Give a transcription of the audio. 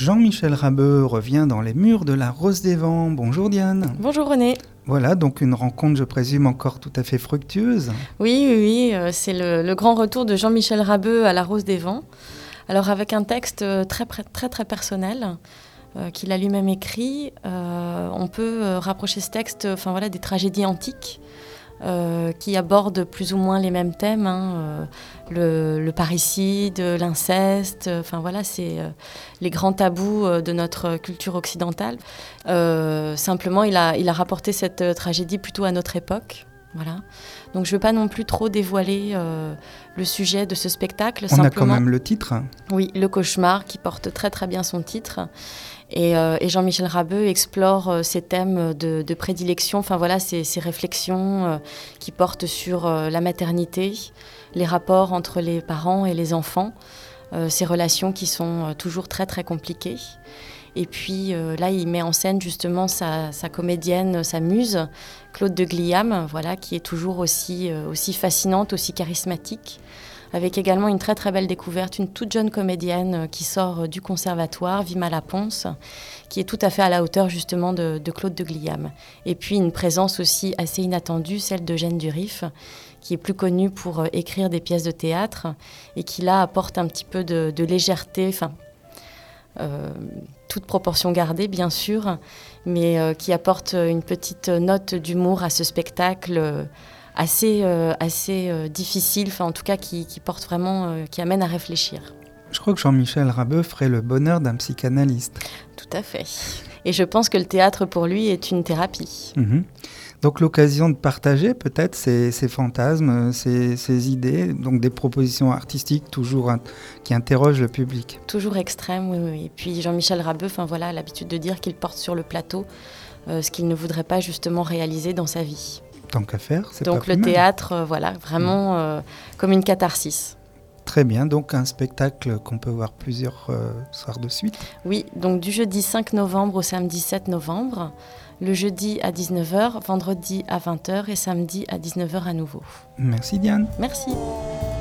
Jean-Michel Rabeux revient dans les murs de la Rose des Vents. Bonjour Diane. Bonjour René. Voilà, donc une rencontre, je présume, encore tout à fait fructueuse. Oui, c'est le grand retour de Jean-Michel Rabeux à la Rose des Vents. Alors avec un texte très personnel qu'il a lui-même écrit, on peut rapprocher ce texte des tragédies antiques qui abordent plus ou moins les mêmes thèmes, le parricide, l'inceste, c'est les grands tabous de notre culture occidentale. Simplement, il a rapporté cette tragédie plutôt à notre époque. Voilà. Donc je ne veux pas non plus trop dévoiler le sujet de ce spectacle. On a quand même le titre. Oui, Le Cauchemar, qui porte très bien son titre. Et Jean-Michel Rabeux explore ces thèmes de prédilection, ces réflexions qui portent sur la maternité, les rapports entre les parents et les enfants, ces relations qui sont toujours très compliquées. Et puis là, il met en scène justement sa comédienne, sa muse, Claude de Gliam, qui est toujours aussi fascinante, aussi charismatique, avec également une très belle découverte, une toute jeune comédienne qui sort du conservatoire, Vima Laponce, qui est tout à fait à la hauteur justement de Claude de Gliam. Et puis une présence aussi assez inattendue, celle d'Eugène Durif, qui est plus connue pour écrire des pièces de théâtre et qui là apporte un petit peu de légèreté, toute proportion gardée bien sûr, mais qui apporte une petite note d'humour à ce spectacle assez difficile, en tout cas qui porte vraiment, qui amène à réfléchir. Je crois que Jean-Michel Rabeux ferait le bonheur d'un psychanalyste. Tout à fait. Et je pense que le théâtre pour lui est une thérapie. Donc l'occasion de partager peut-être ces fantasmes, ces idées, donc des propositions artistiques toujours qui interrogent le public. Toujours extrême, oui. Et puis Jean-Michel Rabeux a l'habitude de dire qu'il porte sur le plateau ce qu'il ne voudrait pas justement réaliser dans sa vie. Tant qu'à faire, c'est donc pas plus le mal. Théâtre, vraiment comme une catharsis. Très bien, donc un spectacle qu'on peut voir plusieurs soirs de suite. Oui, donc du jeudi 5 novembre au samedi 7 novembre, le jeudi à 19h, vendredi à 20h et samedi à 19h à nouveau. Merci Diane. Merci.